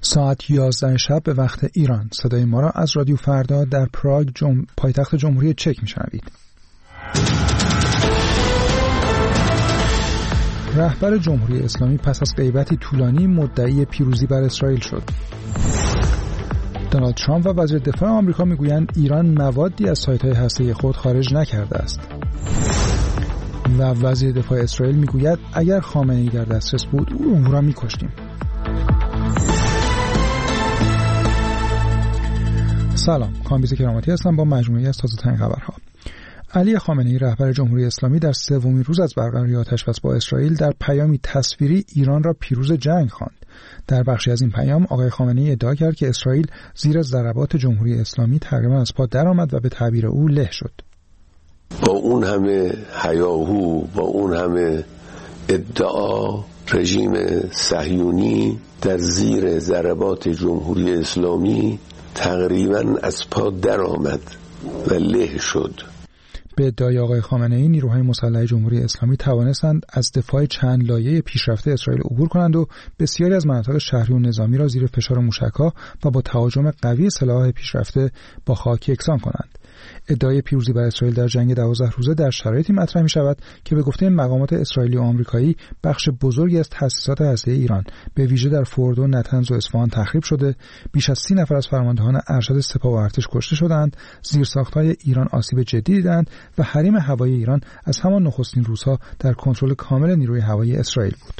ساعت 11 شب به وقت ایران. صدای ما را از رادیو فردا در پراگ پایتخت جمهوری چک میشنوید. رهبر جمهوری اسلامی پس از غیبتی طولانی مدعی پیروزی بر اسرائیل شد. دونالد ترامپ و وزیر دفاع آمریکا میگویند ایران موادی از سایت‌های هسته‌ای خود خارج نکرده است. و وزیر دفاع اسرائیل میگوید اگر خامنه‌ای در دسترس بود او را می‌کشتیم. سلام، کامبیز کراماتی هستم با مجموعه‌ای از تازه‌ترین خبرها. علی خامنه‌ای رهبر جمهوری اسلامی در سومین روز از برقراری آتش‌بس با اسرائیل در پیامی تصویری ایران را پیروز جنگ خواند. در بخشی از این پیام آقای خامنه‌ای ادعا کرد که اسرائیل زیر ضربات جمهوری اسلامی تقریباً از پا درآمد و به تعبیر او له شد. با اون همه هیاهو، با اون همه ادعا، رژیم صهیونی در زیر ضربات جمهوری اسلامی تقریباً از پا درآمد و له شد. به ادعای آقای خامنه‌ای نیروهای مسلح جمهوری اسلامی توانستند از دفاع چند لایه پیشرفته اسرائیل عبور کنند و بسیاری از مناطق شهری و نظامی را زیر فشار موشک‌ها و با تهاجم قوی سلاح پیشرفته با خاک یکسان کنند. ادعای پیروزی بر اسرائیل در جنگ 12 روزه در شرایطی مطرح می‌شود که به گفته مقامات اسرائیلی و آمریکایی بخش بزرگی از تأسیسات هسته‌ای ایران به ویژه در فوردو، نتنز و اصفهان تخریب شده، بیش از 30 نفر از فرماندهان ارشد سپاه و ارتش کشته شدند، زیرساخت‌های ایران آسیب جدی دیدند و حریم هوایی ایران از همان نخستین روزها در کنترل کامل نیروی هوایی اسرائیل بود.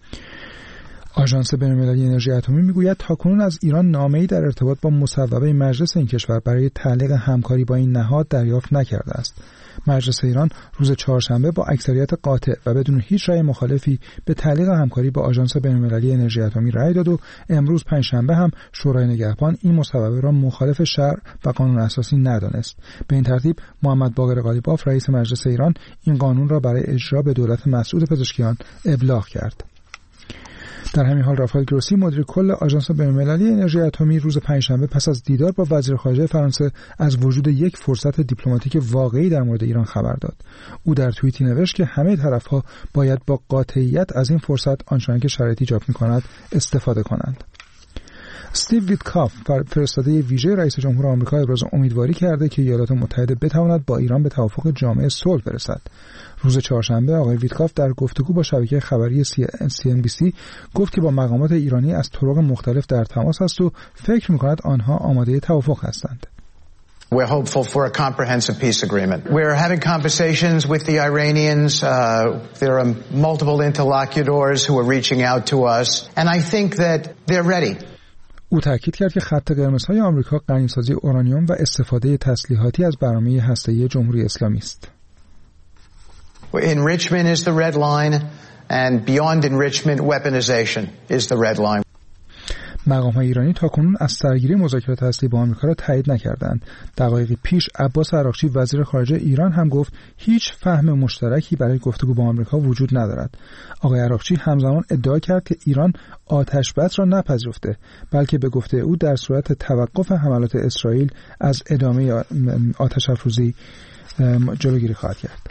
آژانس بین‌المللی انرژی اتمی میگوید تاکنون از ایران نامه‌ای در ارتباط با مصوبه مجلس این کشور برای تعلیق همکاری با این نهاد دریافت نکرده است. مجلس ایران روز چهارشنبه با اکثریت قاطع و بدون هیچ رأی مخالفی به تعلیق همکاری با آژانس بین‌المللی انرژی اتمی رأی داد و امروز پنجشنبه هم شورای نگهبان این مصوبه را مخالف شرع و قانون اساسی ندانست. به این ترتیب محمد باقر قالیباف رئیس مجلس ایران این قانون را برای اجرا به دولت مسعود پزشکیان ابلاغ کرد. در همین حال رافائل گروسی مدیر کل آژانس بین‌المللی انرژی اتمی روز پنجشنبه پس از دیدار با وزیر خارجه فرانسه از وجود یک فرصت دیپلماتیک واقعی در مورد ایران خبر داد. او در توییتی نوشت که همه طرف‌ها باید با قاطعیت از این فرصت آنچنان که شرایط ایجاب می‌کند استفاده کنند. استیو ویتکاف فرستاده ویژه رئیس جمهور آمریکا ابراز امیدواری کرده که ایالات متحده بتواند با ایران به توافق جامع صلح برسد. روز چهارشنبه آقای ویتکاف در گفتگو با شبکه خبری CNBC گفت که با مقامات ایرانی از طرق مختلف در تماس است و فکر می‌کند آنها آماده توافق هستند. We're hopeful for a comprehensive peace agreement. We're having conversations with the Iranians. There are multiple interlocutors who are reaching out to us, and I think that they're ready. او تاکید کرد که خط قرمزهای آمریکا غنیسازی اورانیوم و استفاده تسلیحاتی از برنامه هسته‌ای جمهوری اسلامی است. Enrichment is the red line, and beyond enrichment, weaponization is the red line. مقام‌های ایرانی تاکنون از سرگیری مذاکرات هسته‌ای با آمریکا را تایید نکردند. دقایقی پیش عباس عراقچی وزیر خارجه ایران هم گفت هیچ فهم مشترکی برای گفتگو با آمریکا وجود ندارد. آقای عراقچی همزمان ادعا کرد که ایران آتش‌بس را نپذیرفته، بلکه به گفته او در صورت توقف حملات اسرائیل از ادامه آتش‌افروزی جلوگیری خواهد کرد.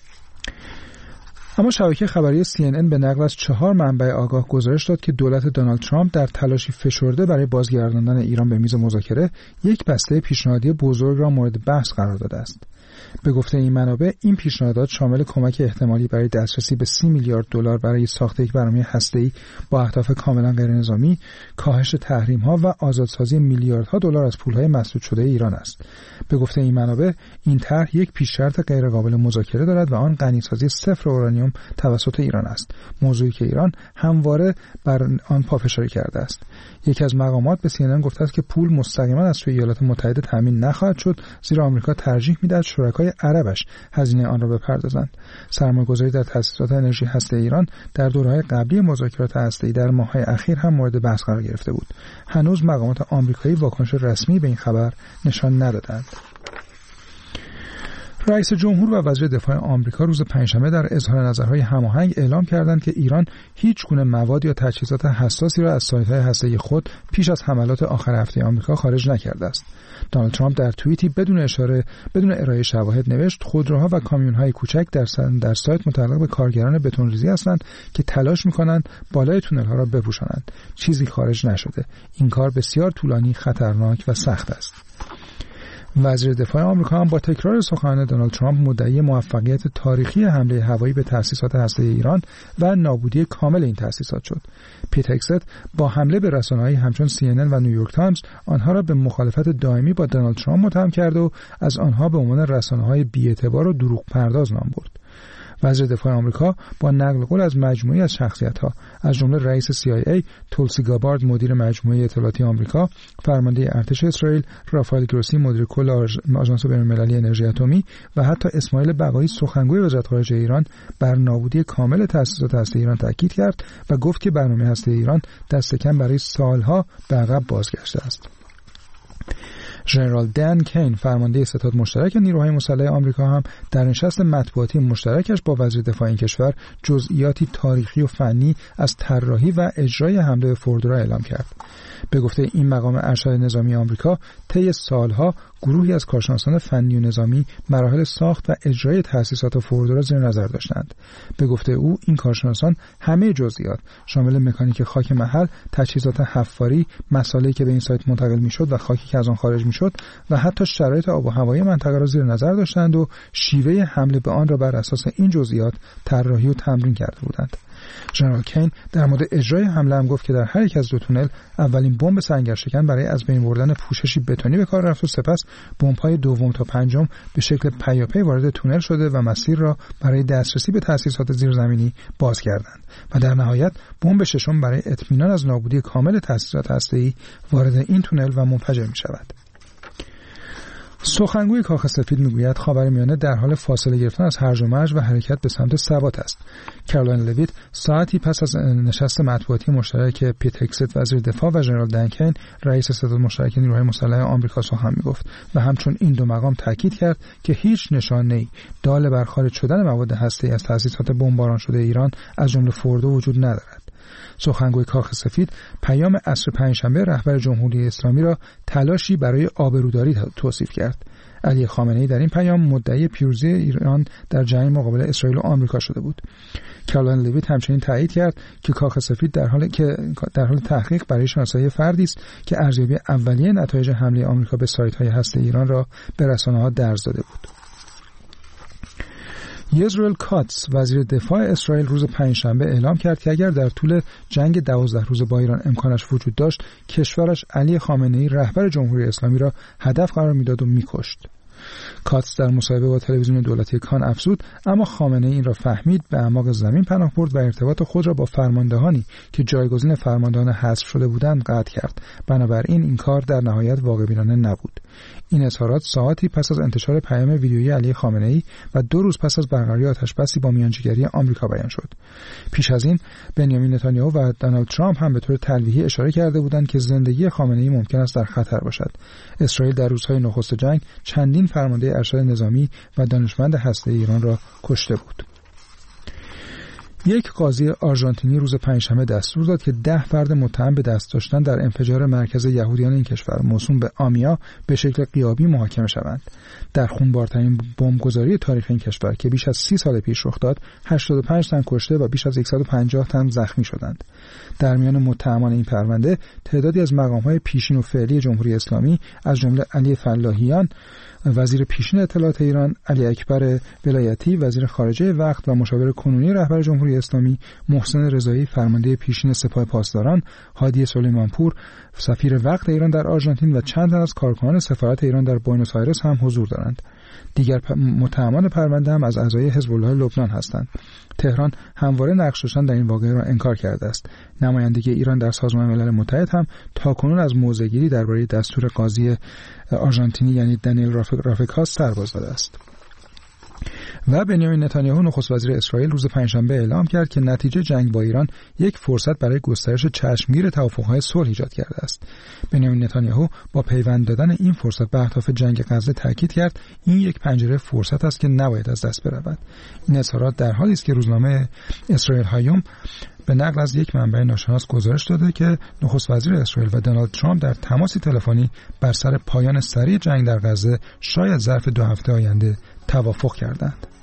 اما شبکه خبری CNN به نقل از 4 منبع آگاه گزارش داد که دولت دونالد ترامپ در تلاشی فشرده برای بازگرداندن ایران به میز مذاکره یک بسته پیشنهادی بزرگ را مورد بحث قرار داده است. به گفته این منابع این پیشنهادات شامل کمک احتمالی برای دسترسی به 30 میلیارد دلار برای ساخت یک برنامه هسته‌ای با اهداف کاملا غیرنظامی، کاهش تحریم‌ها و آزادسازی میلیاردها دلار از پول‌های مسدود شده ایران است. به گفته این منابع این طرح یک پیش‌شرط غیرقابل مذاکره دارد و آن غنیسازی صفر اورانیوم توسط ایران است، موضوعی که ایران همواره بر آن پافشاری کرده است. یکی از مقامات به CNN گفته است که پول مستقیما از سوی ایالات متحده تامین نخواهد شد، زیرا آمریکا ترجیح می‌دهد شرکای عربش هزینه آن را بپردازند. سرمایه‌گذاری در تأسیسات انرژی هسته ایران در دوره‌های قبلی مذاکرات هسته‌ای در ماه‌های اخیر هم مورد بحث قرار گرفته بود. هنوز مقامات آمریکایی واکنش رسمی به این خبر نشان ندادند. رئیس جمهور و وزیر دفاع آمریکا روز پنجشنبه در اظهار نظرهای هماهنگ اعلام کردند که ایران هیچ گونه مواد یا تجهیزات حساسی را از سایت‌های هسته‌ای خود پیش از حملات آخر هفته آمریکا خارج نکرده است. دونالد ترامپ در توییتی بدون ارائه شواهد نوشت خودروها و کامیون‌های کوچک در سایت متعلق به کارگران بتون‌ریزی هستند که تلاش می‌کنند بالای تونل‌ها را بپوشانند. چیزی خارج نشده. این کار بسیار طولانی، خطرناک و سخت است. وزیر دفاع آمریکا هم با تکرار سخنان دونالد ترامپ مدعی موفقیت تاریخی حمله هوایی به تأسیسات هسته‌ای ایران و نابودی کامل این تأسیسات شد. پیت هگست با حمله به رسانه‌های همچون CNN و نیویورک تایمز آنها را به مخالفت دائمی با دونالد ترامپ متهم کرد و از آنها به عنوان رسانه‌های بی‌اعتبار و دروغ پرداز نام برد. وزیر دفاع آمریکا با نقل قول از مجموعه‌ای از شخصیت‌ها از جمله رئیس CIA تولسی گابارد مدیر مجموعه اطلاعاتی آمریکا، فرمانده ارتش اسرائیل رافائل گروسی مدیر کل آژانس بین‌المللی انرژی اتمی و حتی اسماعیل بقایی سخنگوی وزارت خارجه ایران بر نابودی کامل تأسیسات هسته‌ای ایران تاکید کرد و گفت که برنامه هسته‌ای ایران دست کم برای سالها به عقب بازگشته است. ژنرال دن کین فرمانده ستاد مشترک نیروهای مسلح آمریکا هم در نشست مطبوعاتی مشترکش با وزیر دفاع این کشور جزئیاتی تاریخی و فنی از طراحی و اجرای حمله به فوردو را اعلام کرد. به گفته این مقام ارشد نظامی آمریکا طی سالها گروهی از کارشناسان فنی و نظامی مراحل ساخت و اجرای تأسیسات فوردو را زیر نظر داشتند. به گفته او این کارشناسان همه جزئیات شامل مکانیک خاک محل، تجهیزات حفاری، مساله‌ای که به این سایت منتقل می‌شد و خاکی که از آن خارج می‌شد و حتی شرایط آب و هوایی منطقه را زیر نظر داشتند و شیوه حمله به آن را بر اساس این جزئیات طراحی و تمرین کرده بودند. ژنرال کین در مورد اجرای حمله هم گفت که در هر یک از دو تونل اولین بمب سنگرشکن برای از بین بردن پوششی بتونی به کار رفت و سپس بمب‌های دوم تا پنجم به شکل پیاپی وارد تونل شده و مسیر را برای دسترسی به تأسیسات زیرزمینی باز کردند و در نهایت بمب ششم برای اطمینان از نابودی کامل تأسیسات هسته‌ای وارد این تونل و منفجر می‌شود. سخنگوی کاخ سفید میگوید خاورمیانه در حال فاصله گرفتن از هرج و مرج و حرکت به سمت ثبات است. کارولین لویت ساعتی پس از نشست مطبوعاتی مشترک پیت هگست وزیر دفاع و ژنرال دن کین رئیس ستاد مشترک نیروهای مسلح آمریکا سخن میگفت و همچون این دو مقام تاکید کرد که هیچ نشانه‌ای دال بر خارج شدن مواد هسته‌ای از تأسیسات بمباران شده ایران از جمله فوردو وجود ندارد. سخنگوی کاخ سفید پیام عصر پنجشنبه رهبر جمهوری اسلامی را تلاشی برای آبروداری توصیف کرد. علی خامنه‌ای در این پیام مدعی پیروزی ایران در جنگ مقابل اسرائیل و آمریکا شده بود. کارولین لویت همچنین تایید کرد که کاخ سفید در حال تحقیق برای شناسایی فردی است که ارزیابی اولیه نتایج حمله آمریکا به سایت‌های هسته‌ای ایران را به رسانه‌ها درز داده بود. یزرائیل کاتس وزیر دفاع اسرائیل روز پنجشنبه اعلام کرد که اگر در طول جنگ 12 روز با ایران امکانش وجود داشت کشورش علی خامنه‌ای رهبر جمهوری اسلامی را هدف قرار میداد و میکشت. کاتس در مصاحبه با تلویزیون دولتی کان افزود اما خامنه‌ای این را فهمید، به اعماق زمین پناه برد و ارتباط خود را با فرماندهانی که جایگزین فرماندهان حذف شده بودند قطع کرد. بنابراین این کار در نهایت واقع‌بینانه نبود. این اظهارات ساعتی پس از انتشار پیام ویدیویی علی خامنه‌ای و 2 روز پس از برقراری آتشبسی با میانجیگری آمریکا بیان شد. پیش از این بنیامین نتانیاهو و دونالد ترامپ هم به طور تلویحی اشاره کرده بودند که زندگی خامنه‌ای ممکن است در خطر باشد. اسرائیل در روزهای نخست جنگ چندین فرمانده ارشد نظامی و دانشمند هسته‌ای ایران را کشته بود. یک قاضی آرژانتینی روز پنجشنبه دستور داد که 10 فرد متهم به دست داشتن در انفجار مرکز یهودیان این کشور موسوم به آمیا به شکل غیابی محاکمه شوند. در خونبارترین بمبگذاری تاریخ این کشور که بیش از 30 سال پیش رخ داد، 85 تن کشته و بیش از 150 تن زخمی شدند. در میان متهمان این پرونده تعدادی از مقام‌های پیشین و فعلی جمهوری اسلامی از جمله علی فلاحیان وزیر پیشین اطلاعات ایران، علی اکبر ولایتی وزیر خارجه وقت و مشاور کنونی رهبر جمهوری اسلامی، محسن رضایی فرمانده پیشین سپاه پاسداران، هادی سلیمانپور سفیر وقت ایران در آرژانتین و چند تن از کارکنان سفارت ایران در بوئنوس آیرس هم حضور دارند. دیگر متهمان پرونده هم از اعضای حزب الله لبنان هستند. تهران همواره نقش داشتن در این واقعه را انکار کرده است. نمایندگی ایران در سازمان ملل متحد هم تاکنون از موضع‌گیری درباره دستور قاضی آرژانتینی یعنی دانیل رافیکاس سر باز داده است. و بنیامین نتانیاهو نخست وزیر اسرائیل روز پنجشنبه اعلام کرد که نتیجه جنگ با ایران یک فرصت برای گسترش چشمگیر توافق‌های صلح ایجاد کرده است. بنیامین نتانیاهو با پیوند دادن این فرصت به اهداف جنگ غزه تاکید کرد این یک پنجره فرصت است که نباید از دست برود. این اظهارات در حالی است که روزنامه اسرائیل هایوم به نقل از یک منبع ناشناس گزارش داده که نخست وزیر اسرائیل و دونالد ترامپ در تماسی تلفنی بر سر پایان سریع جنگ در غزه شاید ظرف 2 هفته آینده توافق کردند.